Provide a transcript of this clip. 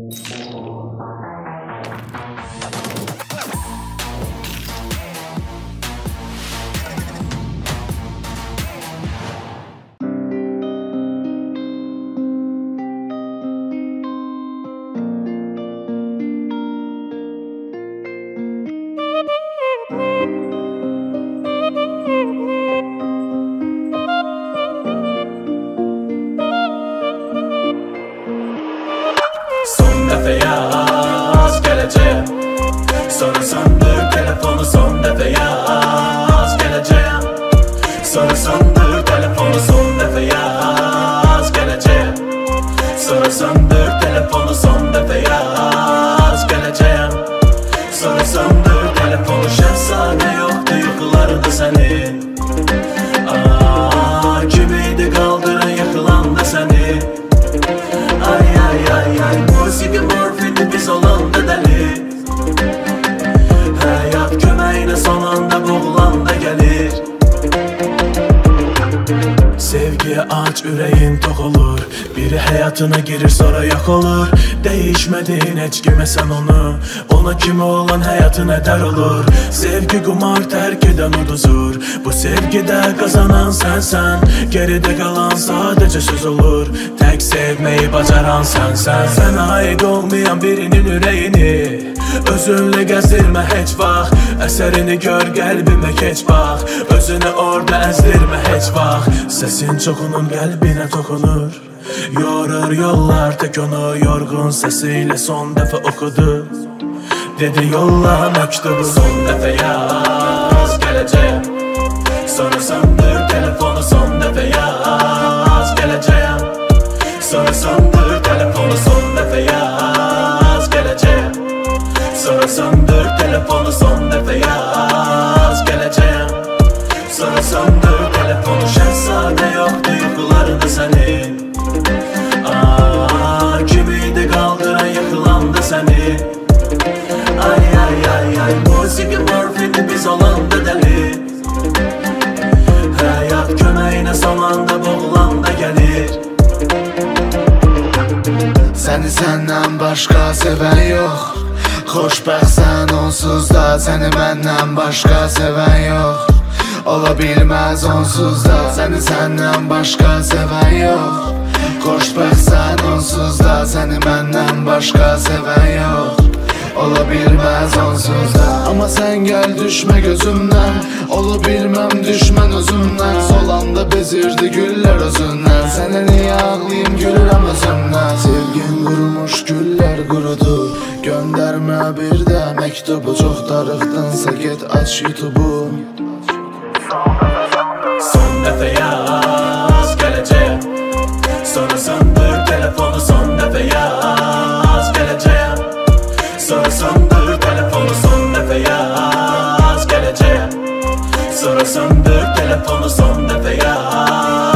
Son dəfə yaz gələcəyəm, sonra söndür telefonu, son dəfə yaz gələcəyəm, sonra söndür telefonu, son dəfə yaz gələcəyəm, sonra söndür telefonu, son dəfə yaz gələcəyəm, sonra söndür telefonu. Şəhzadə yoxdur yuxularında sənin, kim idi qaldıran yıxılanda səni? Ay ay ay ay, musiqi morfidi biz olanda dəli, həyat köməyinə son anda boğulanda gəlir. Sevgiyə aç, ürəyin tox olur, biri həyatına girir sonra yox olur. Dəyişmədin heç kimə sən onu, ona kimi olan həyatın ədər olur. Sevgi qumar tərk edən uduzur, bu sevgidə qazanan sənsən, geridə qalan sadəcə söz olur. Tək sevməyi bacaran sənsən, sənə aid olmayan birinin ürəyini özünlə gəzdirmə heç vaxt, əsərini gör qəlbimə keç bax, özünü orada əzdirmə heç vaxt. Səsin çoxunun qəlbinə toxunur, yorur yollar tək onu, yorğun səsiylə son dəfə oxudu, dedi yolla məktubu. Son dəfə yaz gələcəyəm, sonra söndür telefonu, son dəfə yaz gələcəyəm, sonra söndür telefonu, son dəfə yaz gələcəyəm, sonra söndür telefonu, son dəfə yaz gələcəyəm, sonra söndür telefonu. Şəhzadə yoxdur yuxularında sənin, kim idi qaldıran yıxılanda səni? Ay ay ay ay, musiqi morfidi biz olanda dəli, həyat köməyinə son anda boğulanda gəlir. Səni səndən başqa sevən yox, xoşbəxtsən onsuz da, səni məndən başqa sevən yox, ola bilməz onsuz da. Səni səndən başqa sevən yox, xoşbəxtsən onsuz da, səni məndən başqa sevən yox, ola bilməz onsuz da. Amma sən gəl düşmə gözümdən, ola bilməm düşmən özümdən. Solanda bezirdi güllər özündən, sənə niyə ağlayım gülürəm özümdən. Sevgin qurumuş güllər qurudu, göndərmə bir də məktubu. Çox darıxdınsa get aç YouTube'u. Son dəfə yaz gələcəyəm, sonra söndür telefonu, son dəfə yaz gələcəyəm, sonra söndür telefonu, son dəfə yaz gələcəyəm, sonra söndür telefonu, son dəfə yaz